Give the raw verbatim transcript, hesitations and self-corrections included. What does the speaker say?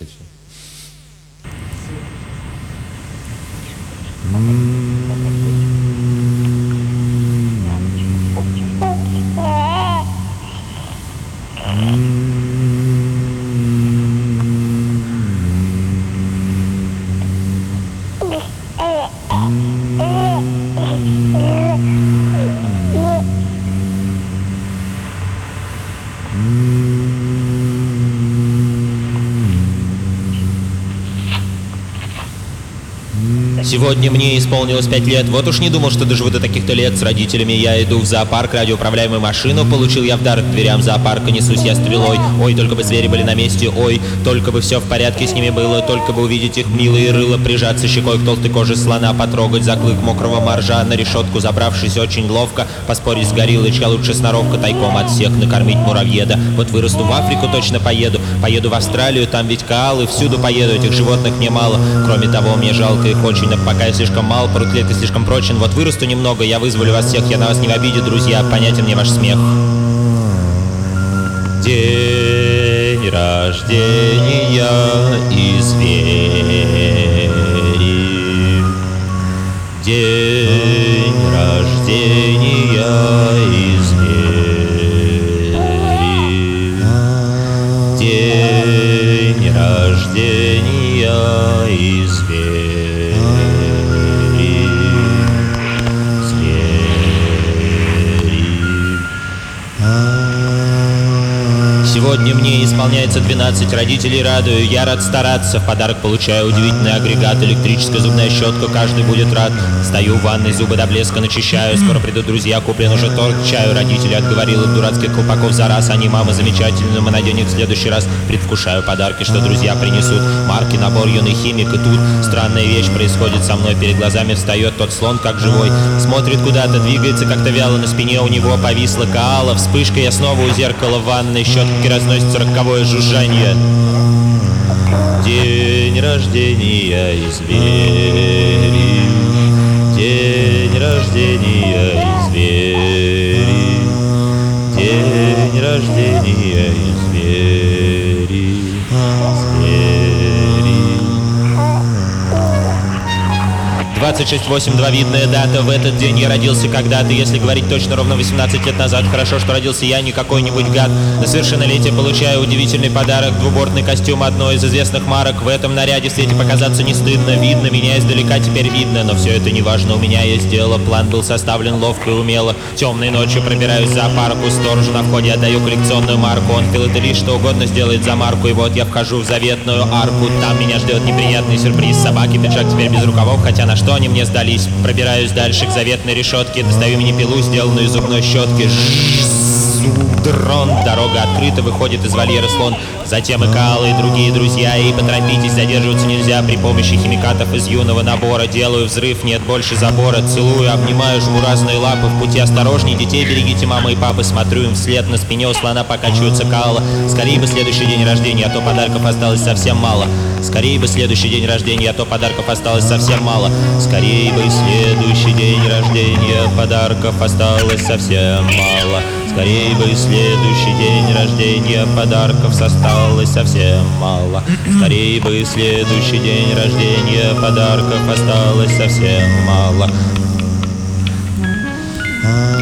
кстати. Сегодня мне исполнилось пять лет, вот уж не думал, что доживу до таких-то лет. С родителями я иду в зоопарк, радиоуправляемую машину получил я в дар к дверям зоопарка, несусь я стрелой. Ой, только бы звери были на месте, ой, только бы все в порядке с ними было, только бы увидеть их милые рыла, прижаться щекой к толстой коже слона, потрогать за клык мокрого моржа, на решетку забравшись очень ловко, поспорить с гориллой, чья лучше сноровка, тайком от всех накормить муравьеда. Вот вырасту в Африку, точно поеду, поеду в Австралию, там ведь коалы, всюду поеду, этих животных немало. Кроме того, мне жалко их очень, но пока я слишком мал, пруд клетки слишком прочен. Вот вырасту немного, я вызволю вас всех, я на вас не в обиде, друзья, понятен мне ваш смех. День рождения и звери, день рождения и звери, день рождения и звери. Сегодня мне исполняется двенадцать, родителей радую, я рад стараться. В подарок получаю удивительный агрегат, электрическая зубная щетка, каждый будет рад. Стою в ванной, зубы до блеска начищаю, скоро придут друзья, куплен уже торт к чаю. Родители отговорил их дурацких колпаков за раз, они, мама, замечательные, мы наденем их в следующий раз. Предвкушаю подарки, что друзья принесут, марки, набор, юный химик, и тут странная вещь происходит со мной, перед глазами встает тот слон, как живой. Смотрит куда-то, двигается как-то вяло, на спине у него повисла коала. Вспышка, я снова у зеркала в ванной, щетки разносится роковое жужжание. День рождения и звери, день рождения и звери, день рождения и звери, звери. двадцать шесть восемь, два видная дата. В этот день я родился когда-то, если говорить точно, ровно восемнадцать лет назад. Хорошо, что родился я, не какой-нибудь гад. На совершеннолетие получаю удивительный подарок, двубортный костюм одной из известных марок. В этом наряде в свете показаться не стыдно, видно меня издалека, теперь видно. Но все это не важно, у меня есть дело. План был составлен ловко и умело. Темной ночью пробираюсь в зоопарку, сторожу на входе отдаю коллекционную марку. Он филателист, что угодно сделает за марку. И вот я вхожу в заветную арку, там меня ждет неприятный сюрприз. Собаки, пиджак теперь без рукавов, хотя на что они мне сдались. Пробираюсь дальше к заветной решетке, достаю мини-пилу, сделанную из зубной щетки. Дрон, дорога открыта, выходит из вольера слон. Затем и коалы, и другие друзья. И поторопитесь, задерживаться нельзя. При помощи химикатов из юного набора делаю взрыв, нет больше забора. Целую, обнимаю, жму разные лапы. В пути осторожней, детей берегите, мамы и папы. Смотрю им вслед, на спине у слона покачивается коала. Скорее бы следующий день рождения, а то подарков осталось совсем мало. Скорее бы следующий день рождения, а то подарков осталось совсем мало. Скорее бы следующий день рождения, подарков осталось совсем мало. Скорее бы следующий день рождения, подарков осталось совсем мало. Скорее бы следующий день рождения, подарков осталось совсем мало.